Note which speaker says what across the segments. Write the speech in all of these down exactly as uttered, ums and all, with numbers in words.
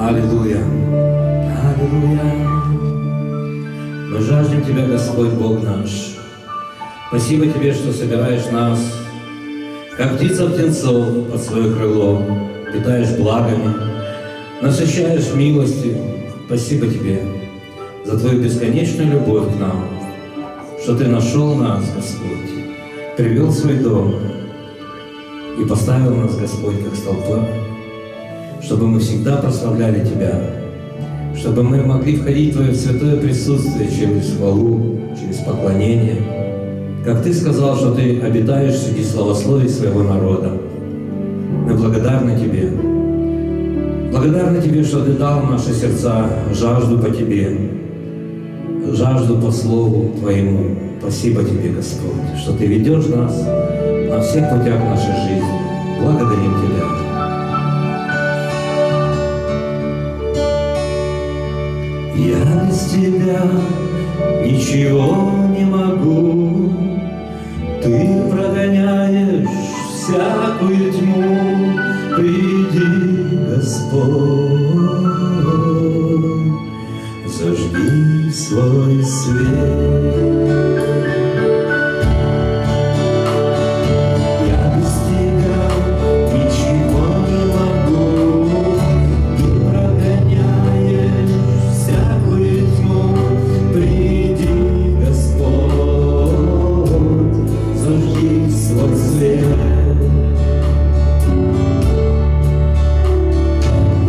Speaker 1: Аллилуйя! Аллилуйя! Мы жаждем Тебя, Господь Бог наш. Спасибо Тебе, что собираешь нас, как птица птенцов, под свое крыло, питаешь благами, насыщаешь милостью. Спасибо Тебе за Твою бесконечную любовь к нам, что Ты нашел нас, Господь, привел в свой дом и поставил нас, Господь, как столпа, чтобы мы всегда прославляли Тебя, чтобы мы могли входить в Твое святое присутствие через хвалу, через поклонение. Как Ты сказал, что Ты обитаешь среди славословий своего народа. Мы благодарны Тебе. Благодарны Тебе, что Ты дал в наши сердца жажду по Тебе, жажду по Слову Твоему. Спасибо Тебе, Господь, что Ты ведешь нас на всех путях нашей жизни. Благодарим Тебя. Я без Тебя ничего не могу, Ты прогоняешь всякую тьму. Приди, Господь, зажги свой свет.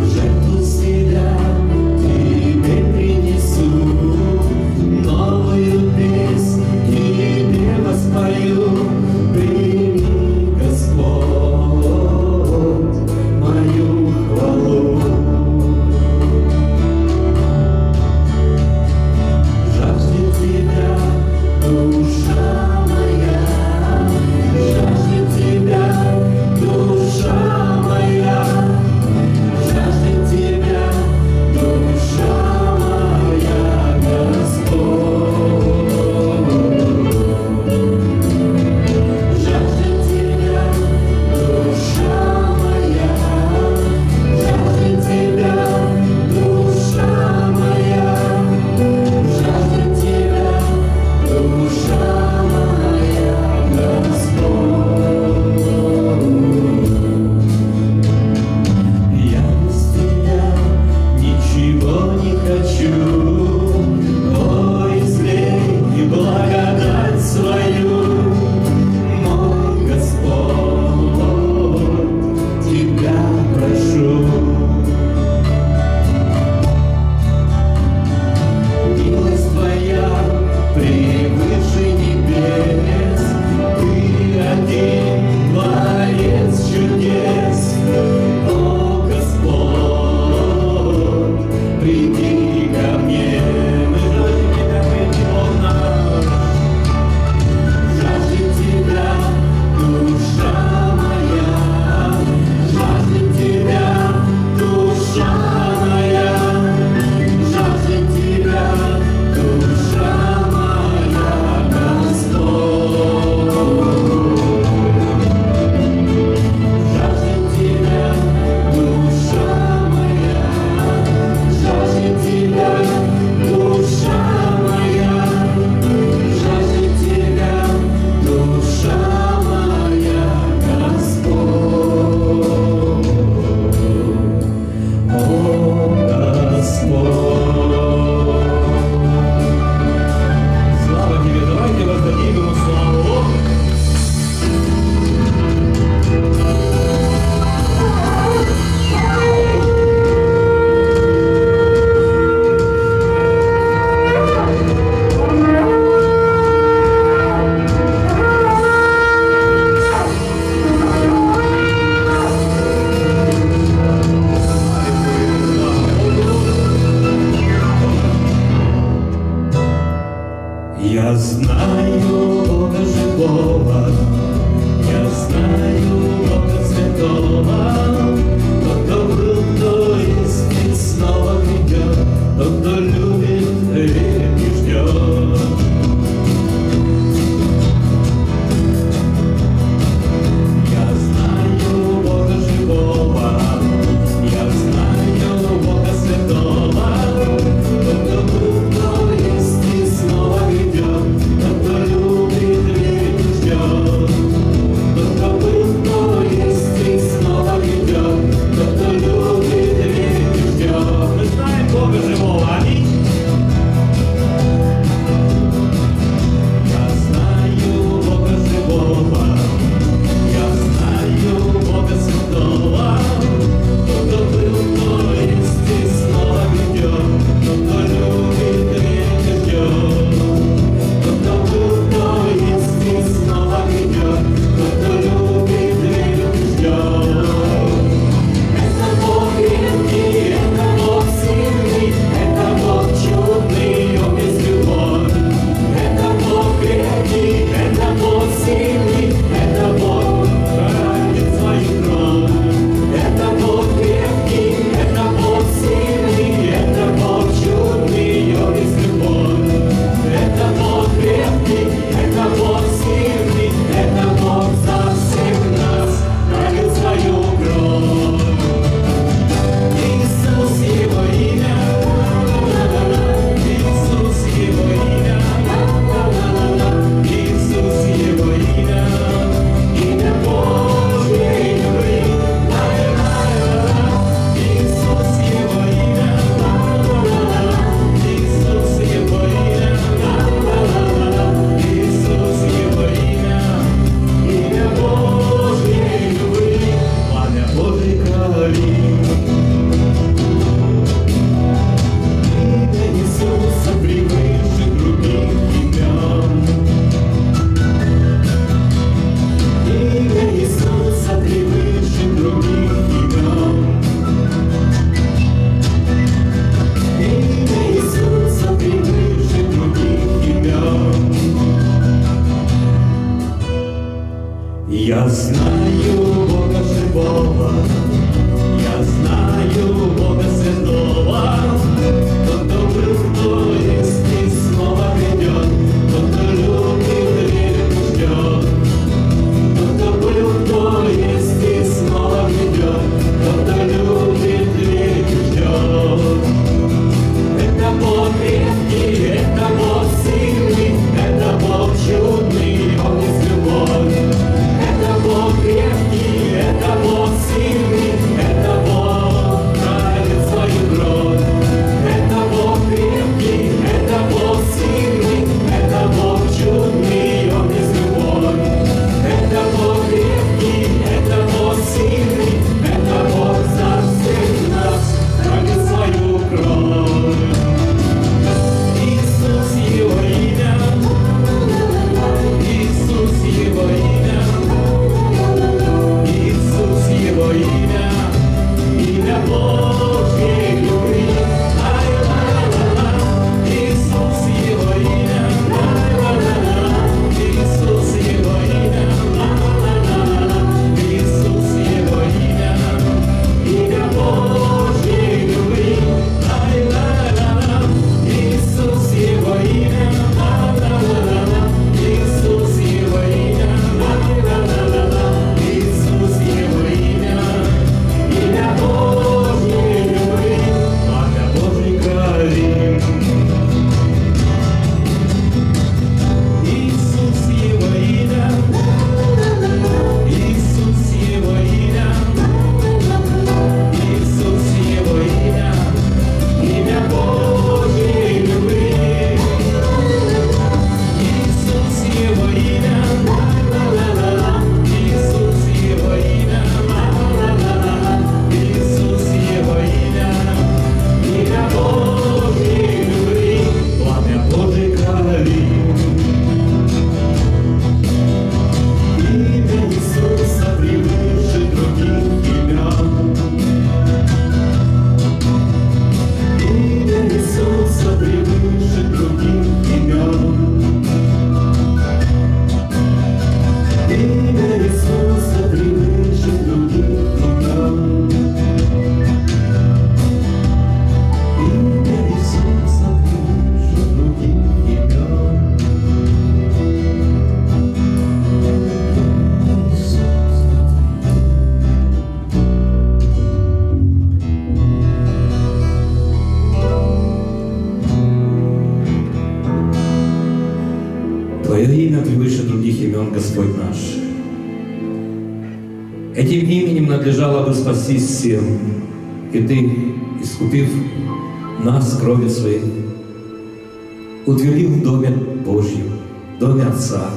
Speaker 2: Жертву себя Тебе принесу, новую
Speaker 1: Господь наш. Этим именем надлежало бы спастись всем, и Ты, искупив нас кровью Своей, утвердил в Доме Божьем, в Доме Отца.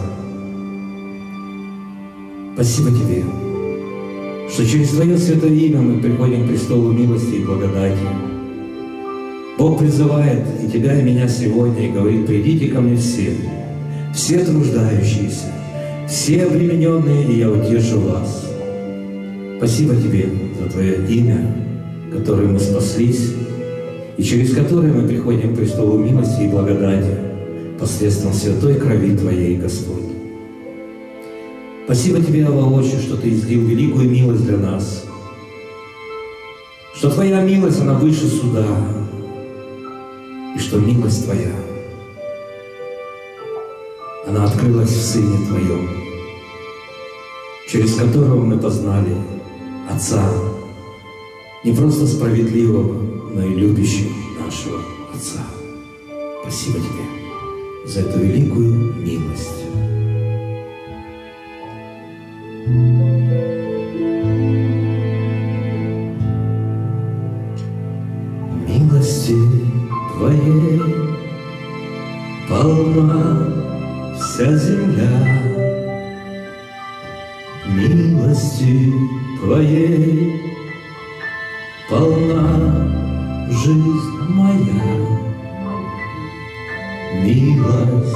Speaker 1: Спасибо Тебе, что через Твое святое имя мы приходим к престолу милости и благодати. Бог призывает и Тебя, и меня сегодня, и говорит: придите ко мне все, все труждающиеся, все обремененные, и я утешу вас. Спасибо Тебе за Твое имя, которым мы спаслись, и через которое мы приходим к престолу милости и благодати посредством святой крови Твоей, Господь. Спасибо Тебе, Авва Отче, что Ты излил великую милость для нас, что Твоя милость, она выше суда, и что милость Твоя, она открылась в Сыне Твоем, через которого мы познали Отца, не просто справедливого, но и любящего нашего Отца. Спасибо Тебе за эту великую милость. Милости Твоей полна вся земля, милости Твоей полна жизнь моя, милость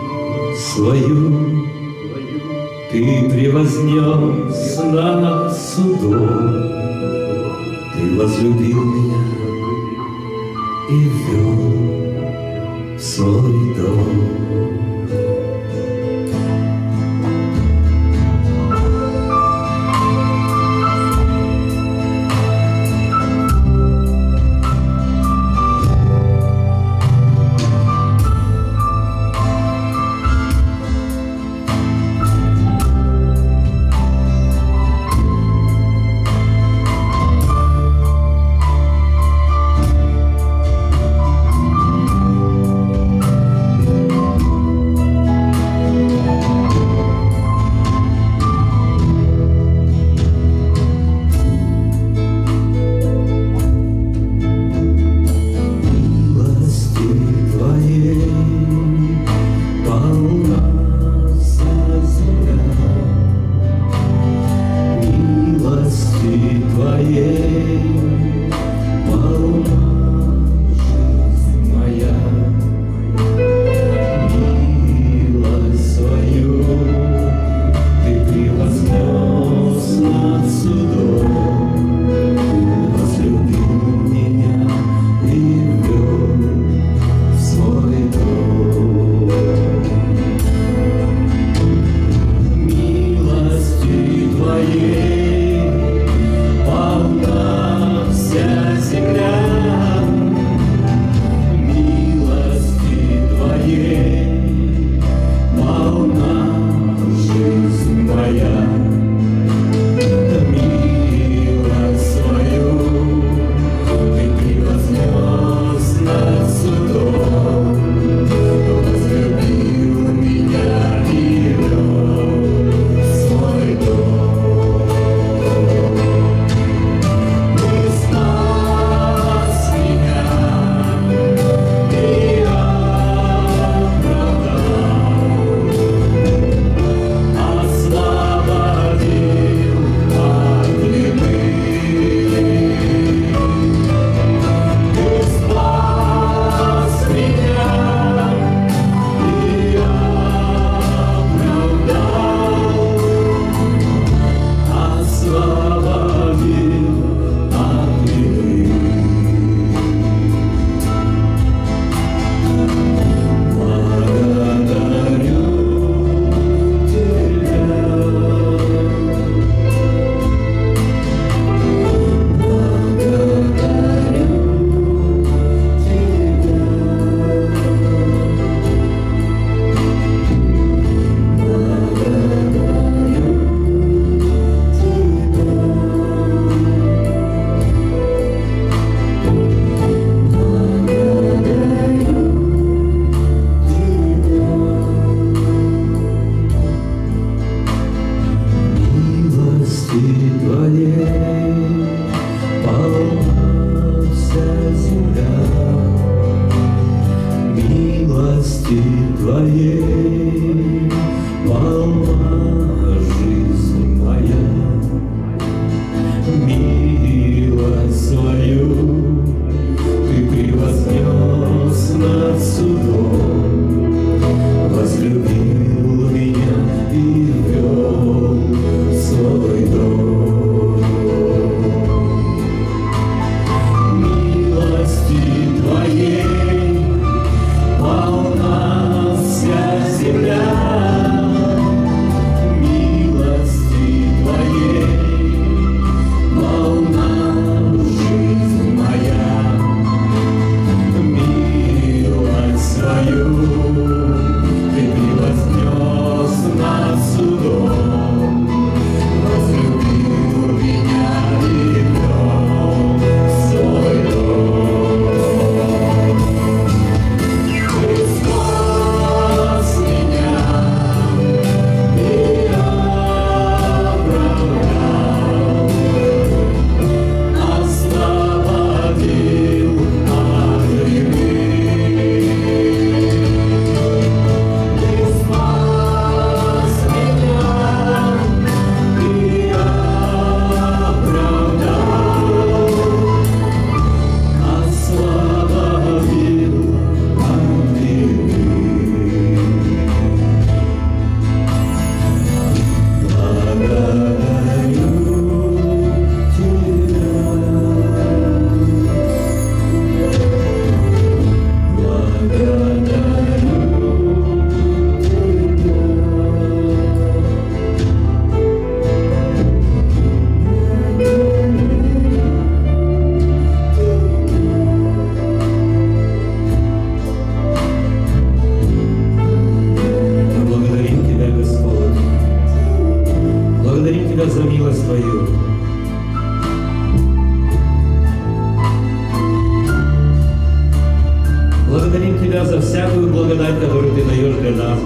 Speaker 1: свою Ты превознес над судом, Ты возлюбил меня и ввел в свой дом.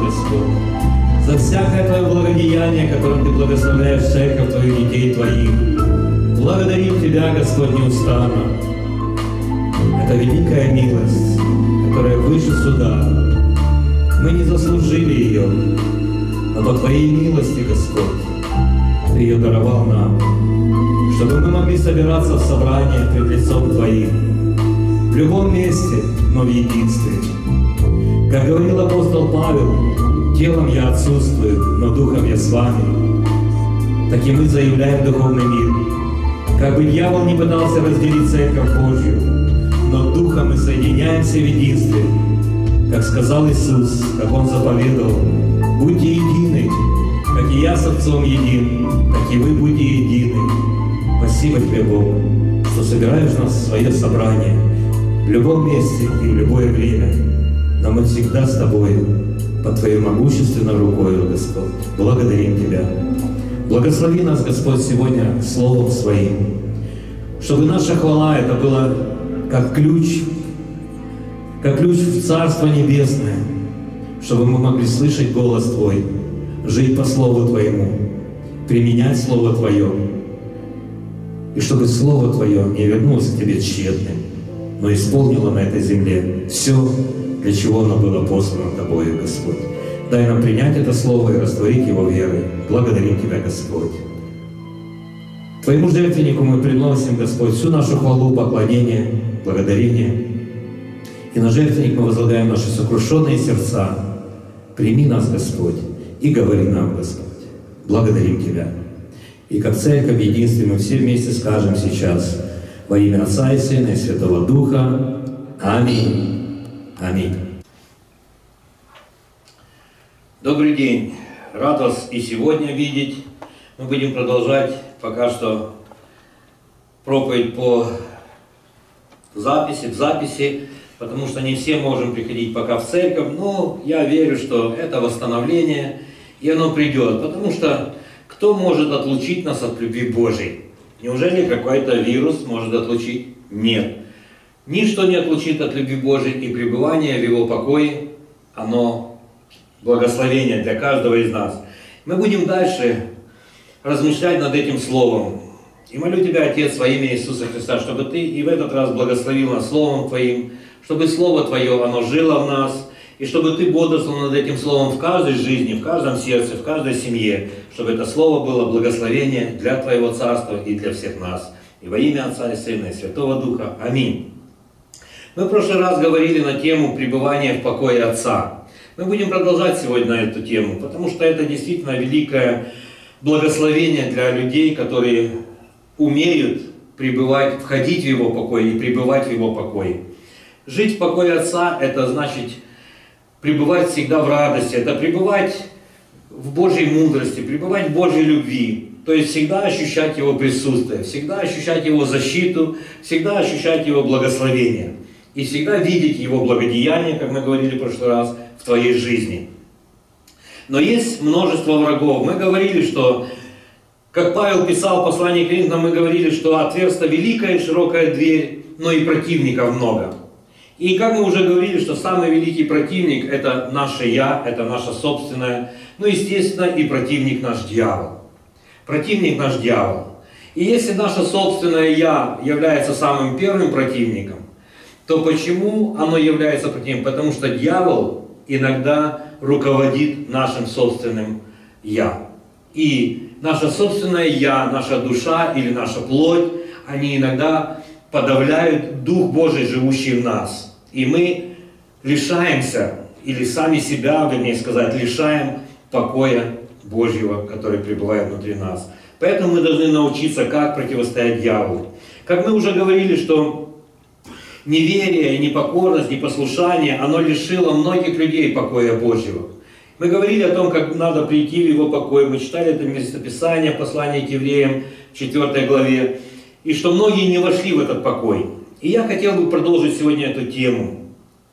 Speaker 1: Господь, за всякое Твое благодеяние, которым Ты благословляешь церковь Твоих детей Твоих. Благодарим Тебя, Господь, неустанно. Это великая милость, которая выше суда. Мы не заслужили ее, но по Твоей милости, Господь, Ты ее даровал нам, чтобы мы могли собираться в собраниях пред лицом Твоим, в любом месте, но в единстве. Как говорил апостол Павел, телом я отсутствую, но духом я с вами. Так и мы заявляем духовный мир. Как бы дьявол не пытался разделить церковь Божью, но духом мы соединяемся в единстве. Как сказал Иисус, как Он заповедовал, будьте едины, как и я с Отцом един, так и вы будьте едины. Спасибо Тебе, Бог, что собираешь нас в свое собрание в любом месте и в любое время. Но мы всегда с Тобой, под Твоей могущественной рукой, Господь. Благодарим Тебя. Благослови нас, Господь, сегодня Словом Своим, чтобы наша хвала это была как ключ, как ключ в Царство Небесное, чтобы мы могли слышать голос Твой, жить по Слову Твоему, применять Слово Твое, и чтобы Слово Твое не вернулось к Тебе тщетным, но исполнило на этой земле все, для чего оно было послано Тобою, Господь. Дай нам принять это Слово и растворить его верой. Благодарим Тебя, Господь. Твоему жертвеннику мы приносим, Господь, всю нашу хвалу, поклонение, благодарение. И на жертвенник мы возлагаем наши сокрушенные сердца. Прими нас, Господь, и говори нам, Господь. Благодарим Тебя. И как церковь в единстве мы все вместе скажем сейчас во имя Отца и Сына и Святого Духа. Аминь. Аминь. Добрый день. Рад вас и сегодня видеть. Мы будем продолжать пока что проповедь по записи, в записи, потому что не все можем приходить пока в церковь, но я верю, что это восстановление, и оно придет, потому что кто может отлучить нас от любви Божьей? Неужели какой-то вирус может отлучить? Нет. Ничто не отлучит от любви Божьей, и пребывание в Его покое, оно благословение для каждого из нас. Мы будем дальше размышлять над этим словом. И молю Тебя, Отец, во имя Иисуса Христа, чтобы Ты и в этот раз благословил нас Словом Твоим, чтобы Слово Твое, оно жило в нас, и чтобы Ты бодрствовал над этим Словом в каждой жизни, в каждом сердце, в каждой семье, чтобы это Слово было благословение для Твоего Царства и для всех нас. И во имя Отца и Сына и Святого Духа. Аминь. Мы в прошлый раз говорили на тему пребывания в покое Отца. Мы будем продолжать сегодня эту тему, потому что это действительно великое благословение для людей, которые умеют пребывать, входить в Его покой и пребывать в Его покое. Жить в покое Отца – это значит пребывать всегда в радости, это пребывать в Божьей мудрости, пребывать в Божьей любви. То есть всегда ощущать Его присутствие, всегда ощущать Его защиту, всегда ощущать Его благословение. И всегда видеть Его благодеяние, как мы говорили в прошлый раз, в твоей жизни. Но есть множество врагов. Мы говорили, что, как Павел писал в послании к Коринфянам, мы говорили, что отверста великая и широкая дверь, но и противников много. И как мы уже говорили, что самый великий противник – это наше «я», это наше собственное, ну, естественно, и противник наш дьявол. Противник наш дьявол. И если наше собственное «я» является самым первым противником, то почему оно является противником? Потому что дьявол иногда руководит нашим собственным «я». И наше собственное «я», наша душа или наша плоть, они иногда подавляют Дух Божий, живущий в нас. И мы лишаемся, или сами себя, вернее сказать, лишаем покоя Божьего, который пребывает внутри нас. Поэтому мы должны научиться, как противостоять дьяволу. Как мы уже говорили, что неверие, непокорность, непослушание, оно лишило многих людей покоя Божьего. Мы говорили о том, как надо прийти в Его покой. Мы читали это местописание, послание к евреям в четвёртой главе. И что многие не вошли в этот покой. И я хотел бы продолжить сегодня эту тему.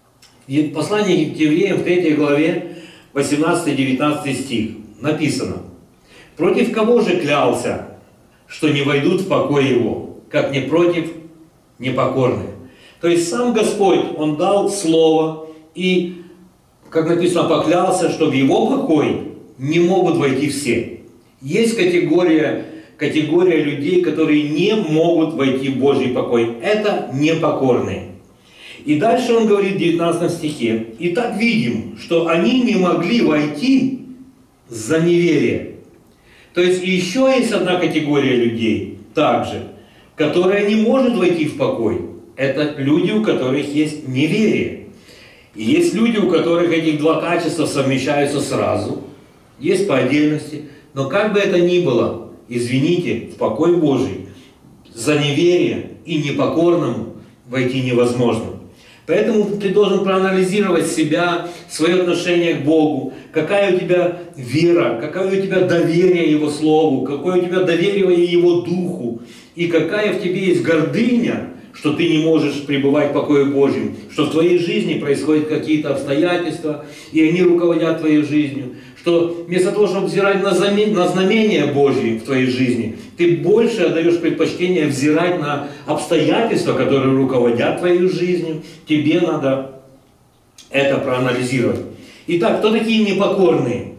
Speaker 1: В послании к евреям в третьей главе, восемнадцатый-девятнадцатый стих написано: «Против кого же клялся, что не войдут в покой Его, как не против непокорных?» То есть сам Господь, Он дал Слово, и как написано, поклялся, что в его покой не могут войти все. Есть категория, категория людей, которые не могут войти в Божий покой. Это непокорные. И дальше он говорит в девятнадцатом стихе. «Итак видим, что они не могли войти за неверие». То есть еще есть одна категория людей, также, которая не может войти в покой. Это люди, у которых есть неверие. И есть люди, у которых этих два качества совмещаются сразу. Есть по отдельности. Но как бы это ни было, извините, в покой Божий за неверие и непокорному войти невозможно. Поэтому ты должен проанализировать себя, свое отношение к Богу, какая у тебя вера, какое у тебя доверие Его Слову, какое у тебя доверие Его Духу, и какая в тебе есть гордыня, что ты не можешь пребывать в покое Божьем, что в твоей жизни происходят какие-то обстоятельства, и они руководят твоей жизнью, что вместо того, чтобы взирать на знамения Божьи в твоей жизни, ты больше отдаешь предпочтение взирать на обстоятельства, которые руководят твоей жизнью. Тебе надо это проанализировать. Итак, кто такие непокорные?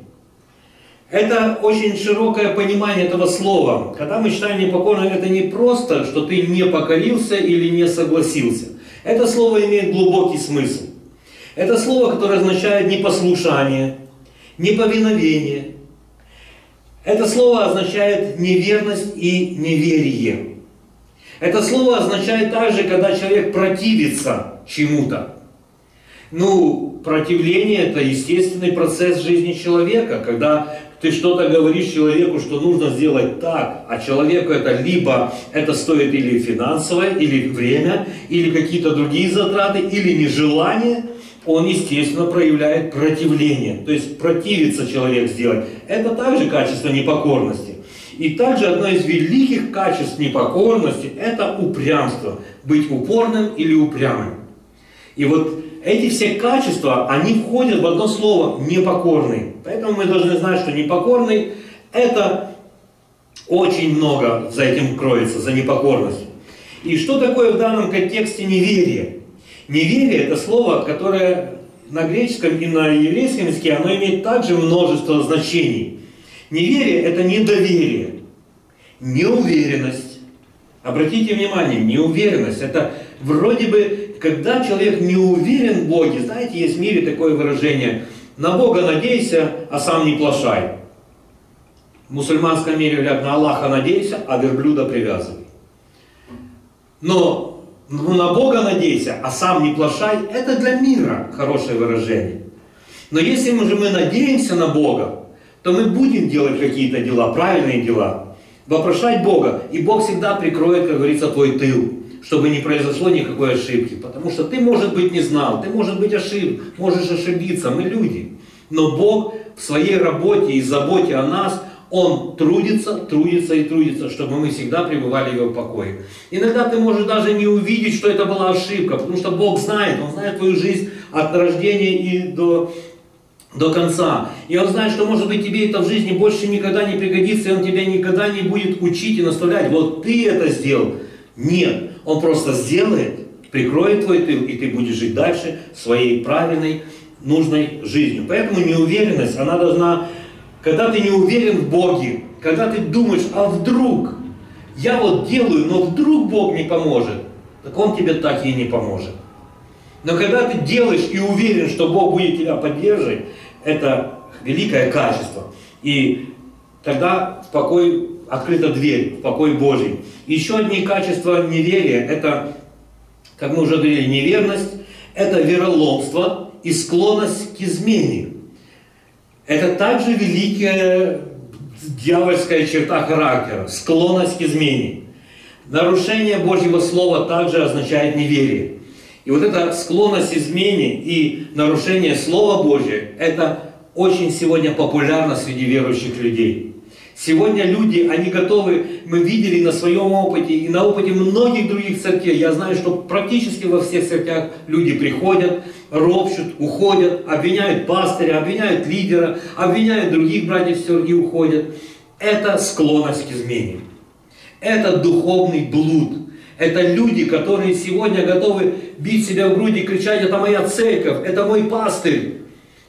Speaker 1: Это очень широкое понимание этого слова. Когда мы читаем непокорный, это не просто, что ты не покорился или не согласился. Это слово имеет глубокий смысл. Это слово, которое означает непослушание, неповиновение. Это слово означает неверность и неверие. Это слово означает также, когда человек противится чему-то. Ну, противление – это естественный процесс жизни человека, когда ты что-то говоришь человеку, что нужно сделать так, а человеку это либо это стоит или финансовое, или время, или какие-то другие затраты, или нежелание, он, естественно, проявляет противление. То есть противится человек сделать. Это также качество непокорности. И также одно из великих качеств непокорности – это упрямство. Быть упорным или упрямым. И вот эти все качества, они входят в одно слово «непокорный». Поэтому мы должны знать, что непокорный – это очень много за этим кроется, за непокорностью. И что такое в данном контексте неверие? Неверие – это слово, которое на греческом и на еврейском языке, оно имеет также множество значений. Неверие – это недоверие, неуверенность. Обратите внимание, неуверенность – это вроде бы, когда человек не уверен в Боге, знаете, есть в мире такое выражение «на Бога надейся, а сам не плашай». В мусульманском мире говорят «на Аллаха надейся, а верблюда привязывай». Но ну, на Бога надейся, а сам не плашай – это для мира хорошее выражение. Но если мы же мы надеемся на Бога, то мы будем делать какие-то дела, правильные дела, вопрошать Бога, и Бог всегда прикроет, как говорится, твой тыл, чтобы не произошло никакой ошибки. Потому что ты, может быть, не знал, ты, может быть, ошиб, можешь ошибиться, мы люди. Но Бог в своей работе и заботе о нас, Он трудится, трудится и трудится, чтобы мы всегда пребывали в Его покое. Иногда ты можешь даже не увидеть, что это была ошибка, потому что Бог знает, Он знает твою жизнь от рождения и до, до конца. И Он знает, что, может быть, тебе это в жизни больше никогда не пригодится, и Он тебя никогда не будет учить и наставлять. Вот ты это сделал. Нет. Он просто сделает, прикроет твой тыл, и ты будешь жить дальше своей правильной, нужной жизнью. Поэтому неуверенность, она должна... Когда ты не уверен в Боге, когда ты думаешь, а вдруг, я вот делаю, но вдруг Бог не поможет, так Он тебе так и не поможет. Но когда ты делаешь и уверен, что Бог будет тебя поддерживать, это великое качество. И тогда в покой открыта дверь, в покой Божий. Еще одни качества неверия, это, как мы уже говорили, неверность, это вероломство и склонность к измене. Это также великая дьявольская черта характера, склонность к измене. Нарушение Божьего Слова также означает неверие. И вот эта склонность к измене и нарушение Слова Божьего, это очень сегодня популярно среди верующих людей. Сегодня люди, они готовы, мы видели на своем опыте и на опыте многих других церквей. Я знаю, что практически во всех церквях люди приходят, ропщут, уходят, обвиняют пастыря, обвиняют лидера, обвиняют других братьев и сестер и уходят. Это склонность к измене. Это духовный блуд. Это люди, которые сегодня готовы бить себя в грудь и кричать: это моя церковь, это мой пастырь.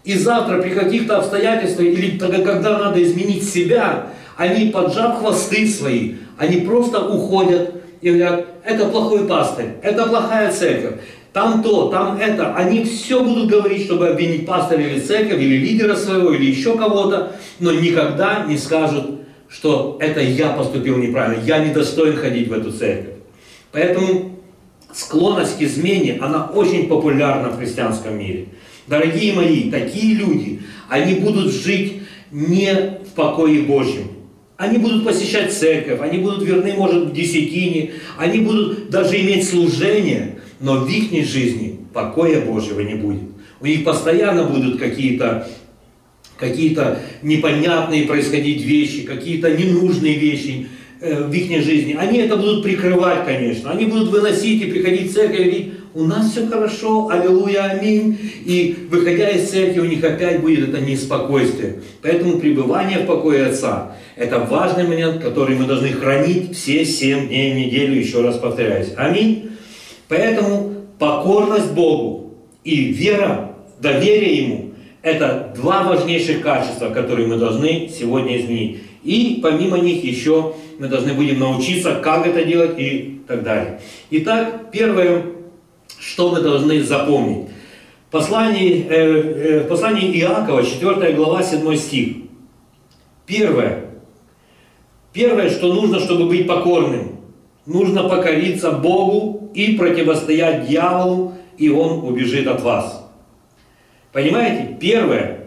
Speaker 1: И завтра при каких-то обстоятельствах, или когда надо изменить себя, они, поджав хвосты свои, они просто уходят и говорят, это плохой пастырь, это плохая церковь, там то, там это. Они все будут говорить, чтобы обвинить пастыря или церковь, или лидера своего, или еще кого-то, но никогда не скажут, что это я поступил неправильно, я недостоин ходить в эту церковь. Поэтому склонность к измене, она очень популярна в христианском мире. Дорогие мои, такие люди, они будут жить не в покое Божьем. Они будут посещать церковь, они будут верны, может, в десятине, они будут даже иметь служение, но в их жизни покоя Божьего не будет. У них постоянно будут какие-то какие-то непонятные происходить вещи, какие-то ненужные вещи э, в их жизни. Они это будут прикрывать, конечно. Они будут выносить и приходить в церковь и говорить, у нас все хорошо, аллилуйя, аминь. И выходя из церкви, у них опять будет это неспокойствие. Поэтому пребывание в покое Отца – это важный момент, который мы должны хранить все семь дней в неделю, еще раз повторяюсь. Аминь. Поэтому покорность Богу и вера, доверие Ему – это два важнейших качества, которые мы должны сегодня изменить. И помимо них еще мы должны будем научиться, как это делать и так далее. Итак, первое, что мы должны запомнить. В послании, э, э, в послании Иакова, четвёртая глава, седьмой стих. Первое. Первое, что нужно, чтобы быть покорным. Нужно покориться Богу и противостоять дьяволу, и он убежит от вас. Понимаете? Первое.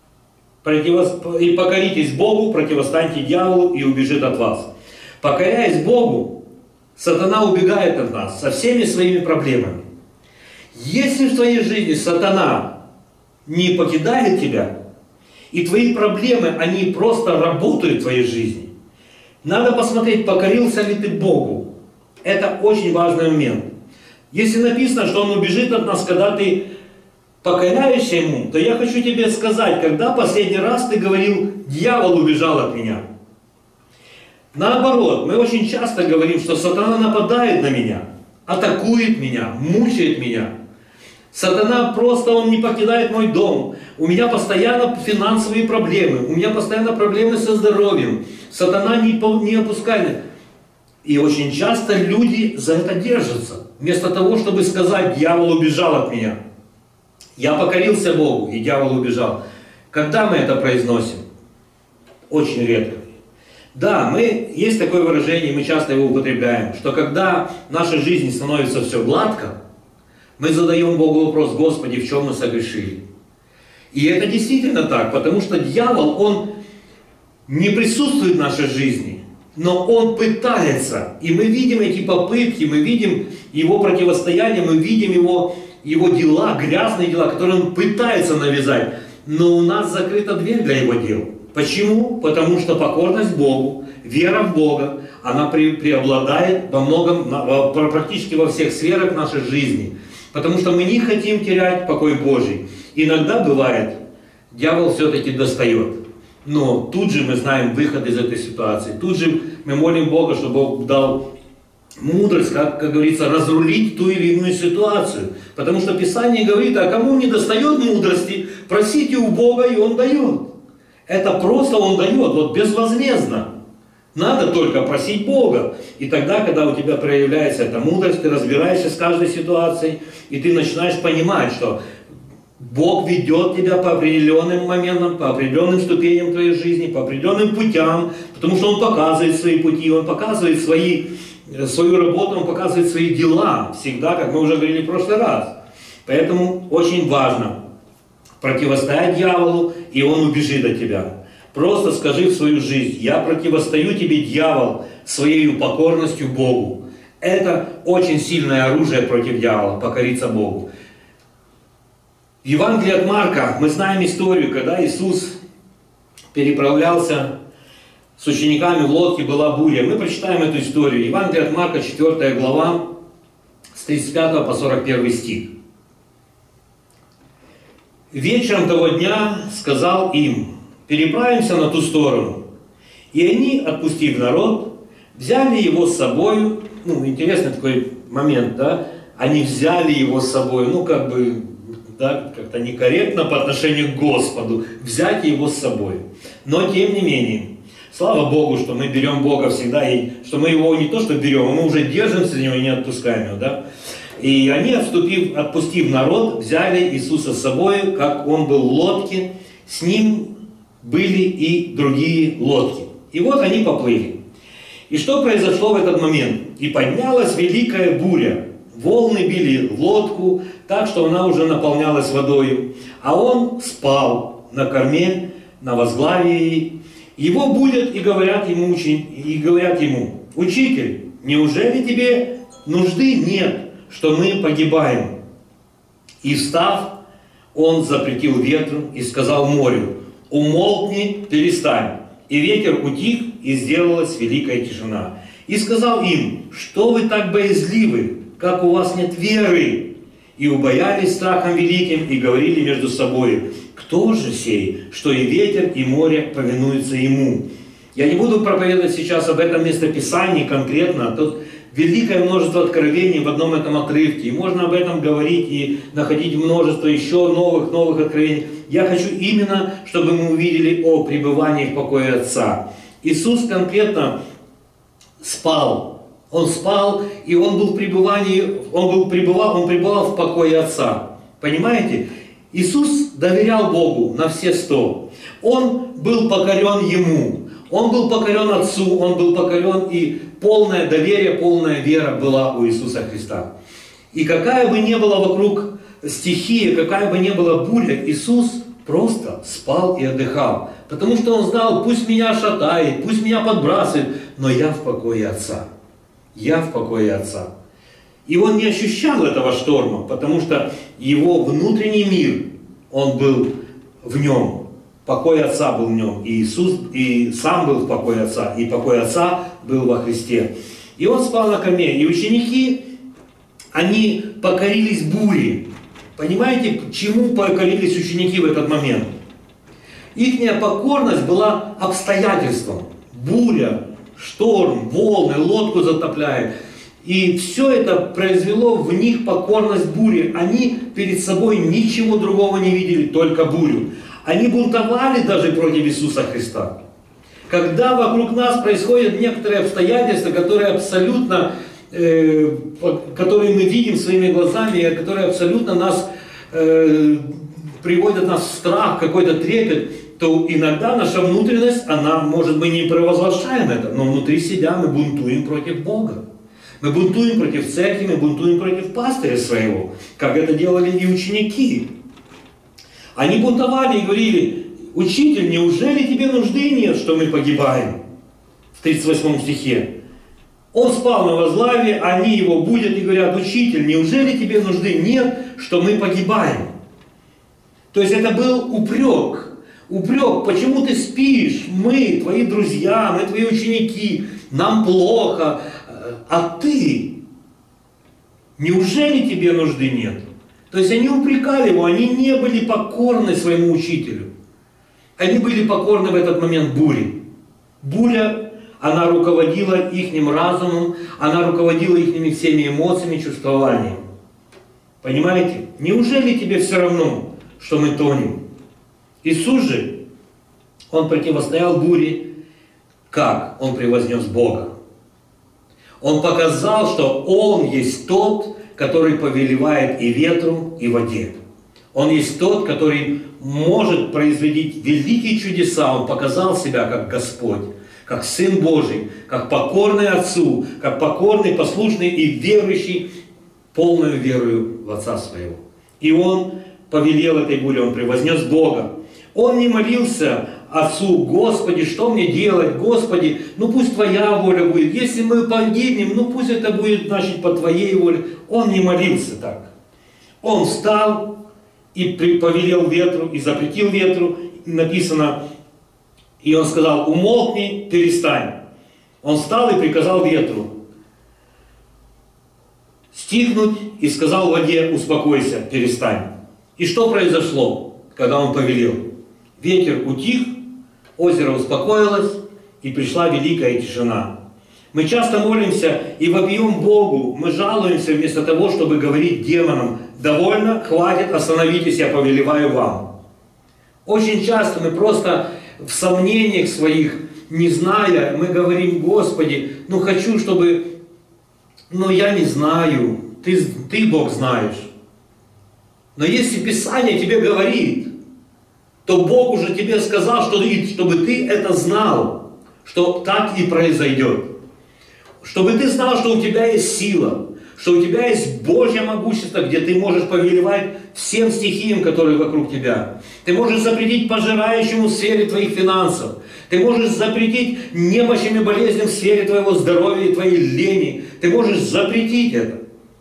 Speaker 1: И покоритесь Богу, противостаньте дьяволу, и убежит от вас. Покоряясь Богу, сатана убегает от нас со всеми своими проблемами. Если в твоей жизни сатана не покидает тебя, и твои проблемы, они просто работают в твоей жизни, надо посмотреть, покорился ли ты Богу. Это очень важный момент. Если написано, что он убежит от нас, когда ты покоряешься ему, то я хочу тебе сказать, когда последний раз ты говорил, дьявол убежал от меня. Наоборот, мы очень часто говорим, что сатана нападает на меня, атакует меня, мучает меня. Сатана просто, он не покидает мой дом. У меня постоянно финансовые проблемы, у меня постоянно проблемы со здоровьем. Сатана не, не опускает. И очень часто люди за это держатся. Вместо того, чтобы сказать, дьявол убежал от меня. Я покорился Богу, и дьявол убежал. Когда мы это произносим? Очень редко. Да, мы, есть такое выражение, мы часто его употребляем, что когда в нашей жизни становится все гладко, мы задаем Богу вопрос, Господи, в чем мы согрешили? И это действительно так, потому что дьявол, он не присутствует в нашей жизни, но он пытается. И мы видим эти попытки, мы видим его противостояние, мы видим его, его дела, грязные дела, которые он пытается навязать. Но у нас закрыта дверь для его дел. Почему? Потому что покорность Богу, вера в Бога, она преобладает во многом, практически во всех сферах нашей жизни. Потому что мы не хотим терять покой Божий. Иногда бывает, дьявол все-таки достает. Но тут же мы знаем выход из этой ситуации. Тут же мы молим Бога, чтобы Бог дал мудрость, как, как говорится, разрулить ту или иную ситуацию. Потому что Писание говорит, а кому не достает мудрости, просите у Бога, и Он дает. Это просто Он дает, вот безвозмездно. Надо только просить Бога. И тогда, когда у тебя проявляется эта мудрость, ты разбираешься с каждой ситуацией, и ты начинаешь понимать, что Бог ведет тебя по определенным моментам, по определенным ступеням твоей жизни, по определенным путям, потому что Он показывает свои пути, Он показывает свои, свою работу, Он показывает свои дела всегда, как мы уже говорили в прошлый раз. Поэтому очень важно противостоять дьяволу, и он убежит от тебя. Просто скажи в свою жизнь, я противостою тебе, дьявол, своей покорностью Богу. Это очень сильное оружие против дьявола, покориться Богу. В Евангелии от Марка мы знаем историю, когда Иисус переправлялся с учениками в лодке, была буря. Мы прочитаем эту историю. Евангелие от Марка, четвёртая глава, с тридцать пятого по сорок первый стих. «Вечером того дня сказал им, переправимся на ту сторону. И они, отпустив народ, взяли его с собой». Ну, интересный такой момент, да? Они взяли его с собой, ну, как бы, да, как-то некорректно по отношению к Господу взять его с собой. Но тем не менее, слава Богу, что мы берем Бога всегда, и что мы его не то что берем, а мы уже держимся за него и не отпускаем его. Да? И они, отступив, отпустив народ, взяли Иисуса с собой, как он был в лодке, с ним были и другие лодки. И вот они поплыли. И что произошло в этот момент? И поднялась великая буря. Волны били лодку, так что она уже наполнялась водой. А он спал на корме, на возглавии. Его будят и говорят ему, и говорят ему: «Учитель, неужели тебе нужды нет, что мы погибаем?» И встав, он запретил ветру и сказал морю: «Умолкни, перестань». И ветер утих, и сделалась великая тишина. И сказал им: «Что вы так боязливы, как у вас нет веры?» И убоялись страхом великим, и говорили между собой: «Кто же сей, что и ветер, и море повинуются ему?» Я не буду проповедовать сейчас об этом местописании конкретно. Тут великое множество откровений в одном этом отрывке. И можно об этом говорить и находить множество еще новых, новых откровений. Я хочу именно, чтобы мы увидели о пребывании в покое Отца. Иисус конкретно спал. Он спал, и он был в пребывании, он был пребывал, он пребывал в покое Отца. Понимаете? Иисус доверял Богу на все сто. Он был покорен Ему. Он был покорен Отцу, Он был покорен, и полное доверие, полная вера была у Иисуса Христа. И какая бы ни была вокруг стихия, какая бы ни была буря, Иисус просто спал и отдыхал. Потому что Он знал: пусть меня шатает, пусть меня подбрасывает, но я в покое Отца. Я в покое Отца. И Он не ощущал этого шторма, потому что Его внутренний мир, Он был в Нем. Покой Отца был в Нем. И Иисус и сам был в покое Отца. И покой Отца был во Христе. И Он спал на корме. И ученики, они покорились буре. Понимаете, чему покорились ученики в этот момент? Ихняя покорность была обстоятельством. Буря, шторм, волны, лодку затопляет. И все это произвело в них покорность буре. Они перед собой ничего другого не видели, только бурю. Они бунтовали даже против Иисуса Христа. Когда вокруг нас происходят некоторые обстоятельства, которые абсолютно, э, которые мы видим своими глазами, которые абсолютно нас э, приводят нас в страх, какой-то трепет, то иногда наша внутренность, она, может, мы не провозглашаем это, но внутри себя мы бунтуем против Бога. Мы бунтуем против церкви, мы бунтуем против пастыря своего, как это делали и ученики. Они бунтовали и говорили: «Учитель, неужели тебе нужды нет, что мы погибаем?» В тридцать восьмом стихе. Он спал на возглаве, они его будят и говорят: «Учитель, неужели тебе нужды нет, что мы погибаем?» То есть это был упрек. Упрек: почему ты спишь? Мы, твои друзья, мы твои ученики, нам плохо. А ты, неужели тебе нужды нет? То есть они упрекали его, они не были покорны своему учителю. Они были покорны в этот момент буре. Буря, она руководила ихним разумом, она руководила ихними всеми эмоциями, чувствованиями. Понимаете? Неужели тебе все равно, что мы тонем? Иисус же, Он противостоял буре, как? Он превознес Бога. Он показал, что Он есть тот, который повелевает и ветру, и воде. Он есть тот, который может производить великие чудеса. Он показал себя как Господь, как Сын Божий, как покорный Отцу, как покорный, послушный и верующий, полную верою в Отца Своего. И Он повелел этой буре, Он превознес Бога. Он не молился Отцу: «Господи, что мне делать? Господи, ну пусть Твоя воля будет. Если мы погибнем, ну пусть это будет, значит, по Твоей воле». Он не молился так. Он встал и повелел ветру, и запретил ветру. Написано, и он сказал: «Умолкни, перестань». Он встал и приказал ветру стихнуть, и сказал воде: «Успокойся, перестань». И что произошло, когда он повелел? Ветер утих, озеро успокоилось, и пришла великая тишина. Мы часто молимся и вопием Богу, мы жалуемся вместо того, чтобы говорить демонам: довольно, хватит, остановитесь, я повелеваю вам. Очень часто мы просто в сомнениях своих, не зная, мы говорим: Господи, ну хочу, чтобы, ну я не знаю, ты, ты Бог знаешь. Но если Писание тебе говорит, то Бог уже тебе сказал, что, чтобы ты это знал, что так и произойдет. Чтобы ты знал, что у тебя есть сила, что у тебя есть Божье могущество, где ты можешь повелевать всем стихиям, которые вокруг тебя. Ты можешь запретить пожирающему в сфере твоих финансов. Ты можешь запретить немощам и болезням в сфере твоего здоровья и твоей лени. Ты можешь запретить это.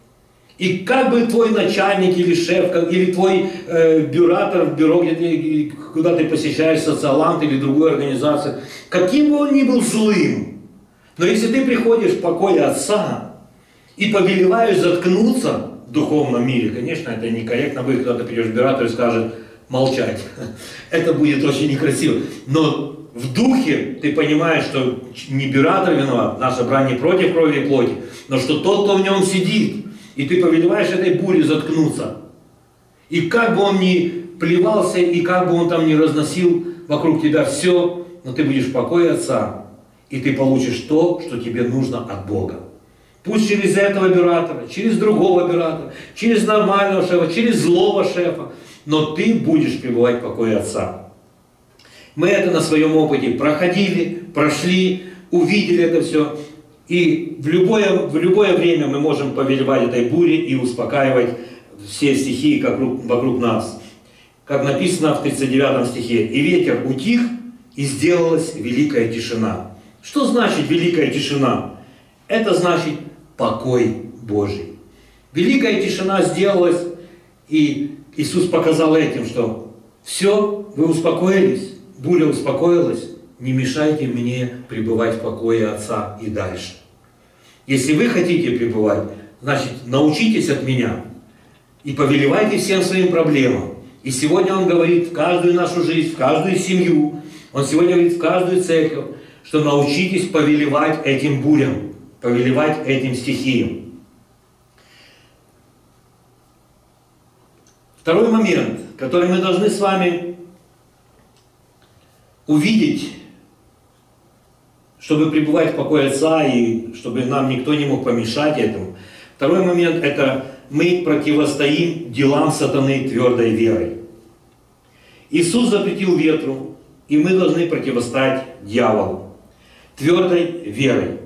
Speaker 1: И как бы твой начальник или шеф, или твой э, бюратор в бюро, где ты, куда ты посещаешь, социалант или другую организацию, каким бы он ни был злым, но если ты приходишь в покое Отца и повелеваешь заткнуться в духовном мире, конечно, это некорректно будет, когда ты придешь к бюратору и скажет молчать. Это будет очень некрасиво. Но в духе ты понимаешь, что не бюратор виноват, наше брань не против крови и плоти, но что тот, кто в нем сидит, и ты повелеваешь этой буре заткнуться. И как бы он ни плевался, и как бы он там ни разносил вокруг тебя все, но ты будешь в покое Отца, и ты получишь то, что тебе нужно от Бога. Пусть через этого бюратора, через другого бюратора, через нормального шефа, через злого шефа, но ты будешь пребывать в покое Отца. Мы это на своем опыте проходили, прошли, увидели это все. И в любое, в любое время мы можем повелевать этой буре и успокаивать все стихии вокруг, вокруг нас. Как написано в тридцать девятом стихе: «И ветер утих, и сделалась великая тишина». Что значит великая тишина? Это значит покой Божий. Великая тишина сделалась, и Иисус показал этим, что все, вы успокоились, буря успокоилась, не мешайте мне пребывать в покое Отца и дальше. Если вы хотите пребывать, значит, научитесь от меня и повелевайте всем своим проблемам. И сегодня Он говорит в каждую нашу жизнь, в каждую семью, Он сегодня говорит в каждую церковь, что научитесь повелевать этим бурям, повелевать этим стихиям. Второй момент, который мы должны с вами увидеть, чтобы пребывать в покое Отца и чтобы нам никто не мог помешать этому. Второй момент – это мы противостоим делам сатаны твердой верой. Иисус запретил ветру, и мы должны противостоять дьяволу твердой верой.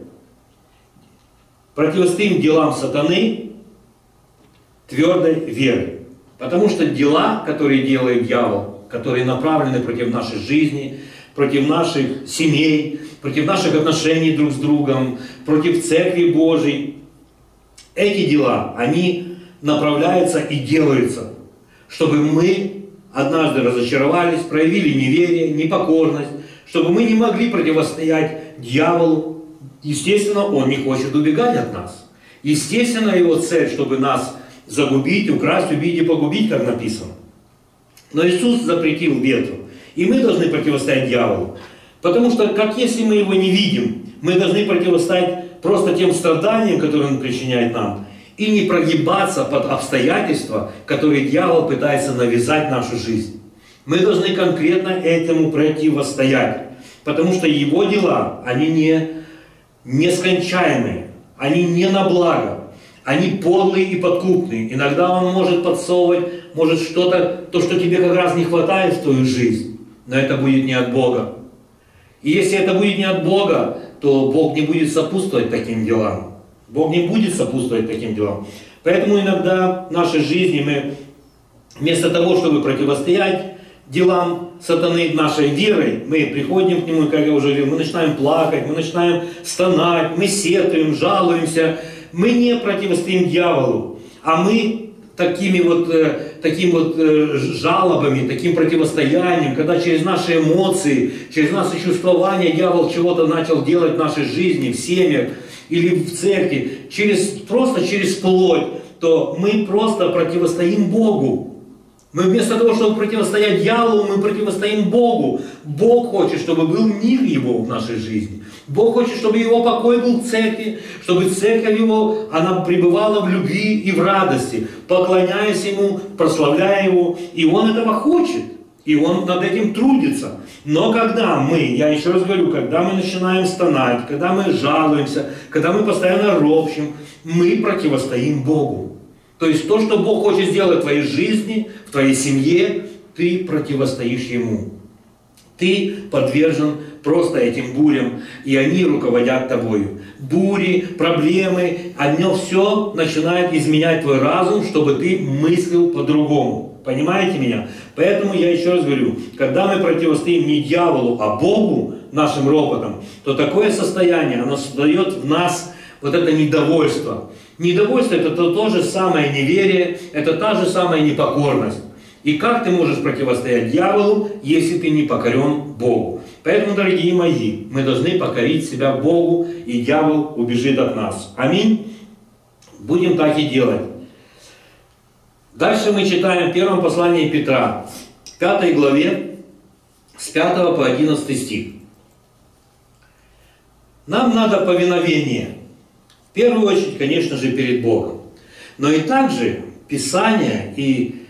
Speaker 1: Противостоим делам сатаны твердой верой. Потому что дела, которые делает дьявол, которые направлены против нашей жизни, против наших семей, против наших отношений друг с другом, против Церкви Божией, эти дела, они направляются и делаются, чтобы мы однажды разочаровались, проявили неверие, непокорность, чтобы мы не могли противостоять дьяволу. Естественно, он не хочет убегать от нас. Естественно, его цель, чтобы нас загубить, украсть, убить и погубить, как написано. Но Иисус запретил ветру, и мы должны противостоять дьяволу. Потому что, как если мы его не видим, мы должны противостоять просто тем страданиям, которые он причиняет нам, и не прогибаться под обстоятельства, которые дьявол пытается навязать в нашу жизнь. Мы должны конкретно этому противостоять, потому что его дела, они не нескончаемые, они не на благо. Они подлые и подкупные. Иногда он может подсовывать, может что-то, то, что тебе как раз не хватает в твою жизнь. Но это будет не от Бога. И если это будет не от Бога, то Бог не будет сопутствовать таким делам. Бог не будет сопутствовать таким делам. Поэтому иногда в нашей жизни мы вместо того, чтобы противостоять делам сатаны нашей верой, мы приходим к нему, как я уже говорил, мы начинаем плакать, мы начинаем стонать, мы сетуем, жалуемся. Мы не противостоим дьяволу, а мы такими вот, э, таким вот э, жалобами, таким противостоянием, когда через наши эмоции, через наши чувствования дьявол чего-то начал делать в нашей жизни, в семьях или в церкви, через, просто через плоть, то мы просто противостоим Богу. Мы вместо того, чтобы противостоять дьяволу, мы противостоим Богу. Бог хочет, чтобы был мир Его в нашей жизни. Бог хочет, чтобы Его покой был в церкви, чтобы церковь Его, она пребывала в любви и в радости, поклоняясь Ему, прославляя Его. И Он этого хочет. И Он над этим трудится. Но когда мы, я еще раз говорю, когда мы начинаем стонать, когда мы жалуемся, когда мы постоянно ропщим, мы противостоим Богу. То есть то, что Бог хочет сделать в твоей жизни, в твоей семье, ты противостоишь Ему. Ты подвержен просто этим бурям, и они руководят тобою. Бури, проблемы, оно все начинает изменять твой разум, чтобы ты мыслил по-другому. Понимаете меня? Поэтому я еще раз говорю, когда мы противостоим не дьяволу, а Богу нашим ропотом, то такое состояние, оно создает в нас вот это недовольство. Недовольство – это то, то же самое неверие, это та же самая непокорность. И как ты можешь противостоять дьяволу, если ты не покорен Богу? Поэтому, дорогие мои, мы должны покорить себя Богу, и дьявол убежит от нас. Аминь. Будем так и делать. Дальше мы читаем в первом послании Петра, в пятой главе, с пятого по одиннадцатый стих. Нам надо повиновение. В первую очередь, конечно же, перед Богом. Но и также Писание и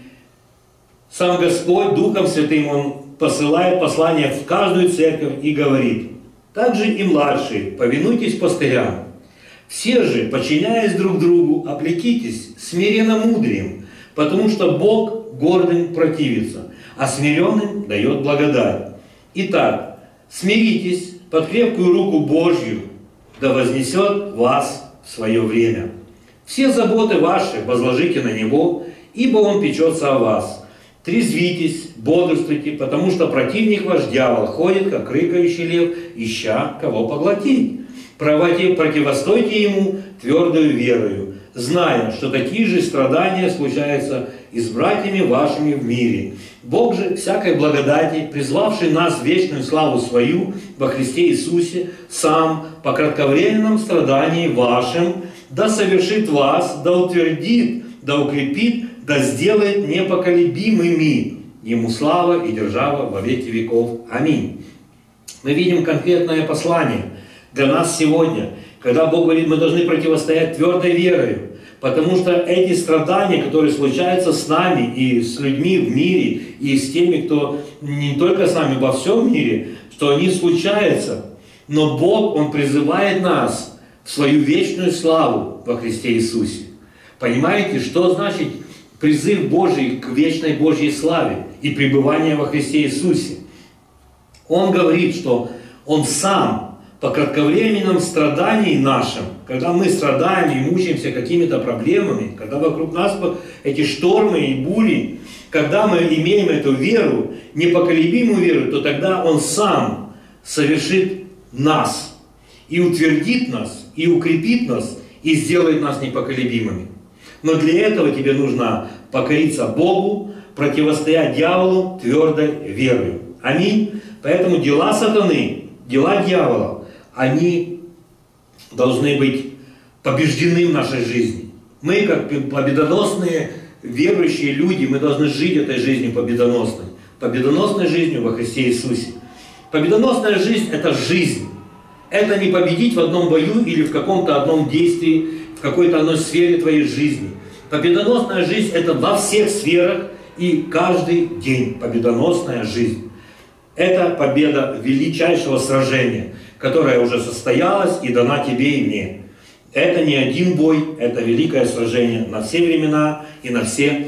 Speaker 1: сам Господь Духом Святым, Он посылает послание в каждую церковь и говорит: также и младшие, повинуйтесь пастырям. Все же, подчиняясь друг другу, облекитесь смиренно мудрием, потому что Бог гордым противится, а смиренным дает благодать. Итак, смиритесь под крепкую руку Божью, да вознесет вас в свое время. Все заботы ваши возложите на Него, ибо Он печется о вас. Трезвитесь, бодрствуйте, потому что противник ваш дьявол ходит, как рыкающий лев, ища кого поглотить. Противостойте ему твердою верою, зная, что такие же страдания случаются и с братьями вашими в мире. Бог же всякой благодати, призвавший нас в вечную славу свою во Христе Иисусе, сам по кратковременном страдании вашим, да совершит вас, да утвердит, да укрепит, да сделает непоколебимыми. Ему слава и держава во веки веков. Аминь. Мы видим конкретное послание для нас сегодня, когда Бог говорит, мы должны противостоять твердой верой, потому что эти страдания, которые случаются с нами и с людьми в мире, и с теми, кто не только с нами, во всем мире, что они случаются, но Бог, Он призывает нас в свою вечную славу во Христе Иисусе. Понимаете, что значит призыв Божий к вечной Божьей славе и пребывание во Христе Иисусе? Он говорит, что Он сам по кратковременном страдании нашим, когда мы страдаем и мучаемся какими-то проблемами, когда вокруг нас эти штормы и бури, когда мы имеем эту веру, непоколебимую веру, то тогда Он сам совершит нас и утвердит нас, и укрепит нас, и сделает нас непоколебимыми. Но для этого тебе нужно покориться Богу, противостоять дьяволу твердой верой. Аминь. Поэтому дела сатаны, дела дьявола, они должны быть побеждены в нашей жизни. Мы, как победоносные верующие люди, мы должны жить этой жизнью победоносной. Победоносной жизнью во Христе Иисусе. Победоносная жизнь – это жизнь. Это не победить в одном бою или в каком-то одном действии, в какой-то одной сфере твоей жизни. Победоносная жизнь – это во всех сферах и каждый день победоносная жизнь. Это победа величайшего сражения, которая уже состоялась и дана тебе и мне. Это не один бой, это великое сражение на все времена и на все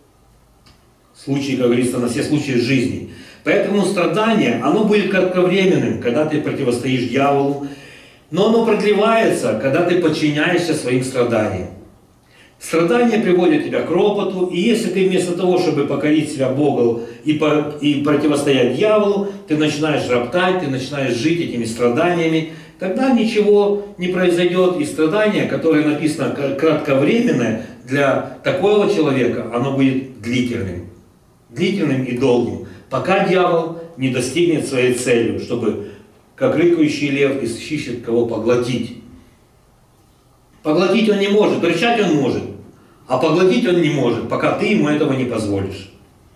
Speaker 1: случаи, как говорится, на все случаи жизни. Поэтому страдание, оно будет кратковременным, когда ты противостоишь дьяволу, но оно продлевается, когда ты подчиняешься своим страданиям. Страдания приводят тебя к ропоту, и если ты вместо того, чтобы покорить себя Богу и, по, и противостоять дьяволу, ты начинаешь роптать, ты начинаешь жить этими страданиями, тогда ничего не произойдет. И страдание, которое написано кратковременное, для такого человека оно будет длительным. Длительным и долгим, пока дьявол не достигнет своей цели, чтобы, как рыкающий лев, ищет кого поглотить. Поглотить он не может, рычать он может, а поглотить он не может, пока ты ему этого не позволишь.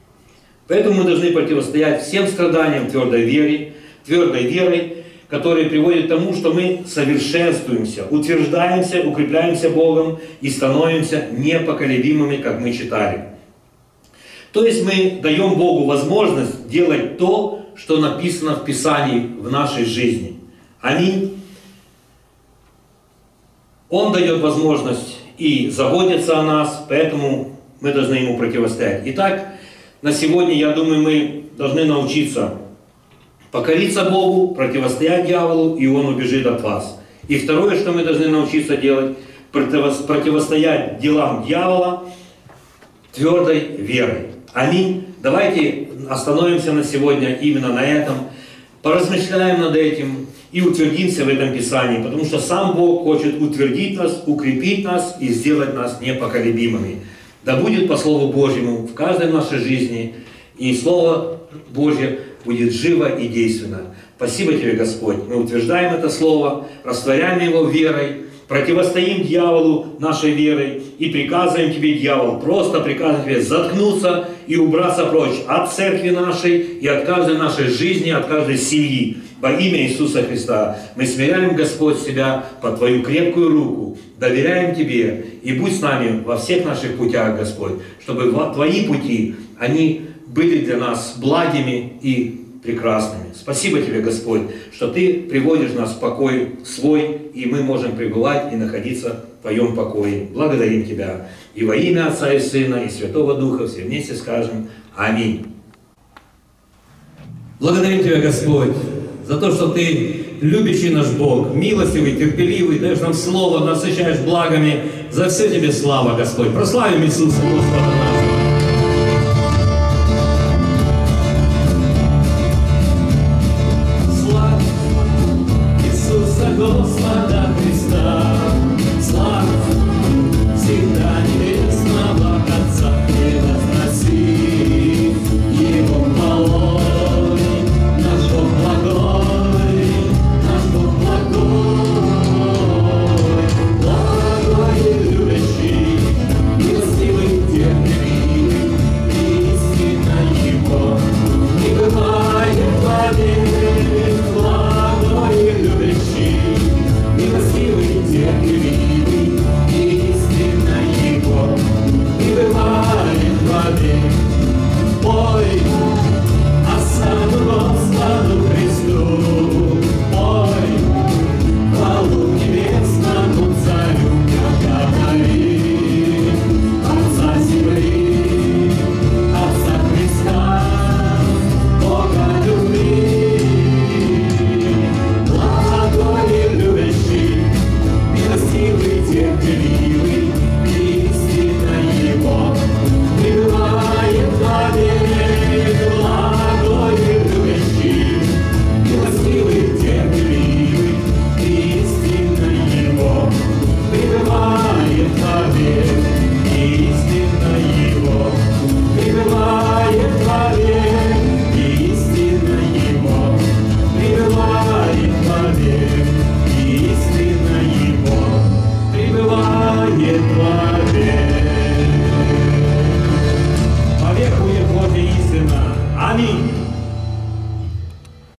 Speaker 1: Поэтому мы должны противостоять всем страданиям твердой верой, твердой верой, которые приводят к тому, что мы совершенствуемся, утверждаемся, укрепляемся Богом и становимся непоколебимыми, как мы читали. То есть мы даем Богу возможность делать то, что написано в Писании в нашей жизни. Аминь. Он дает возможность и заботится о нас, поэтому мы должны Ему противостоять. Итак, на сегодня, я думаю, мы должны научиться покориться Богу, противостоять дьяволу, и он убежит от вас. И второе, что мы должны научиться делать, противостоять делам дьявола твердой верой. Аминь. Давайте остановимся на сегодня именно на этом, поразмышляем над этим и утвердимся в этом Писании, потому что сам Бог хочет утвердить нас, укрепить нас и сделать нас непоколебимыми. Да будет по Слову Божьему в каждой нашей жизни, и Слово Божье будет живо и действенно. Спасибо Тебе, Господь. Мы утверждаем это Слово, растворяем его верой, противостоим дьяволу нашей верой и приказываем Тебе, дьявол, просто приказываем Тебе заткнуться и убраться прочь от церкви нашей и от каждой нашей жизни, от каждой семьи. Во имя Иисуса Христа мы смиряем, Господь, себя под Твою крепкую руку, доверяем Тебе и будь с нами во всех наших путях, Господь, чтобы Твои пути, они были для нас благими и прекрасными. Спасибо Тебе, Господь, что Ты приводишь нас в покой свой, и мы можем пребывать и находиться в Твоем покое. Благодарим Тебя. И во имя Отца и Сына и Святого Духа все вместе скажем Аминь. Благодарим Тебя, Господь, за то, что Ты любящий наш Бог, милостивый, терпеливый, даешь нам слово, насыщаешь благами. За все Тебе слава, Господь. Прославим Иисуса Господа нашего.